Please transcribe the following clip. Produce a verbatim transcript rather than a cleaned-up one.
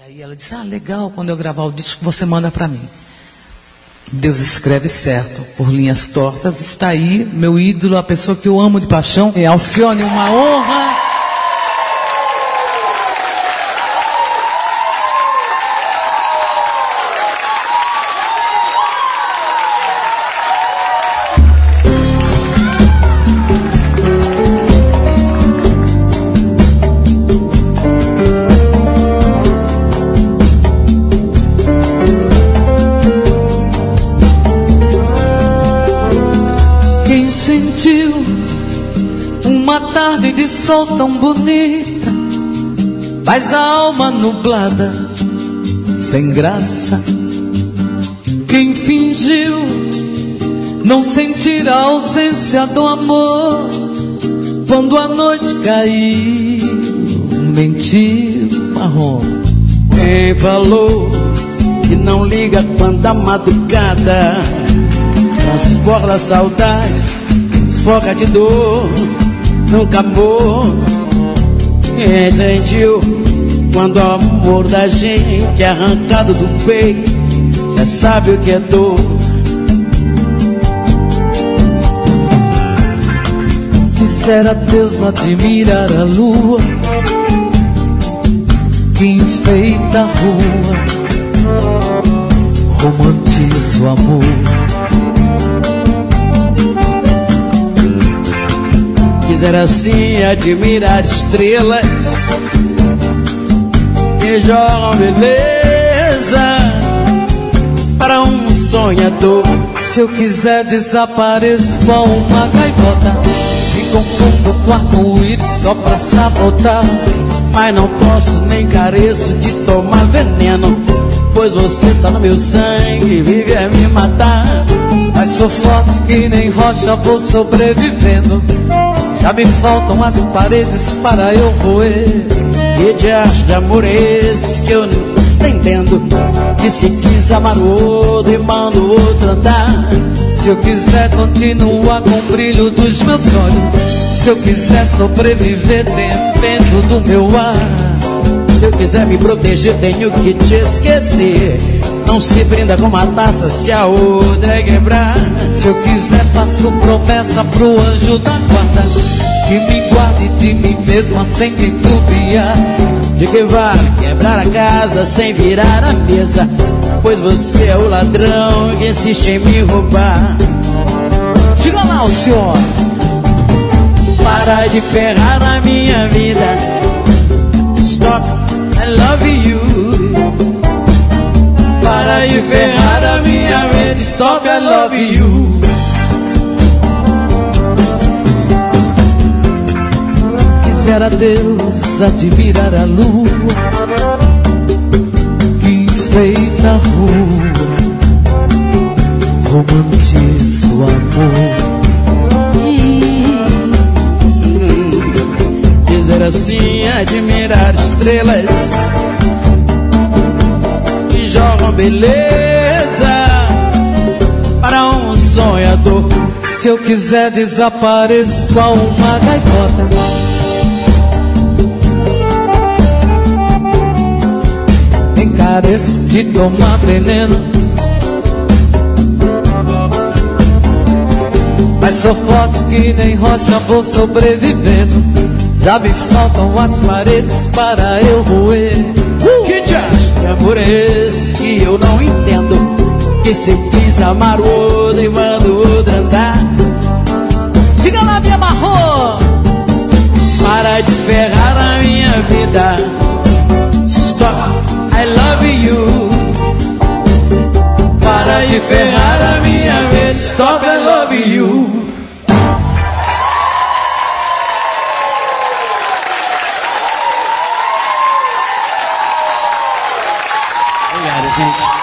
Aí ela disse, ah, legal, quando eu gravar o disco você manda para mim. Deus escreve certo, por linhas tortas. Está aí, meu ídolo, a pessoa que eu amo de paixão. É Alcione, uma honra. Uma tarde de sol tão bonita, mas a alma nublada, sem graça. Quem fingiu não sentir a ausência do amor, quando a noite caiu, mentiu, marrom. Quem falou que não liga quando a madrugada transporta a saudade, sufoca de dor, nunca amor. Quem sentiu quando o amor da gente é arrancado do peito, já sabe o que é dor. Quisera Deus admirar a lua que enfeita a rua, romantiza o amor. Quisera assim admirar estrelas que jogam beleza para um sonhador. Se eu quiser desapareço com uma gaivota, me confundo com arco-íris só pra sabotar. Mas não posso nem careço de tomar veneno, pois você tá no meu sangue, vive a me matar. Mas sou forte que nem rocha, vou sobrevivendo. Já me faltam as paredes para eu roer. Que diacho de amor é esse que eu não entendo, que se diz amar o outro e manda o outro andar. Se eu quiser continuar com o brilho dos meus olhos, se eu quiser sobreviver dependo do meu ar. Se eu quiser me proteger tenho que te esquecer. Não se brinda com uma taça se a outra é quebrar. Se eu quiser faço promessa pro anjo da guarda, que me guarde de mim mesma sem titubear. De que vale quebrar a casa sem virar a mesa, pois você é o ladrão que insiste em me roubar. Diga lá, o senhor. Para de ferrar a minha vida. Stop, I love you. Para de ferrar a minha vida. Stop, I love you. Quisera Deus admirar a lua que enfeita a rua, romantiza o amor. Dizer assim, admirar estrelas que jogam beleza para um sonhador. Se eu quiser desapareço igual uma gaivota, encareço de tomar veneno. Mas sou forte que nem rocha, vou sobrevivendo. Já me faltam as paredes para eu roer. uh! Que diacho de amor é esse que eu não entendo, que se diz amar o outro e manda o outro andar. Diga lá, me amarrou. Para de ferrar a minha vida. Stop, I love you. Para de ferrar a minha vida. Stop, I love you. Obrigado, gente.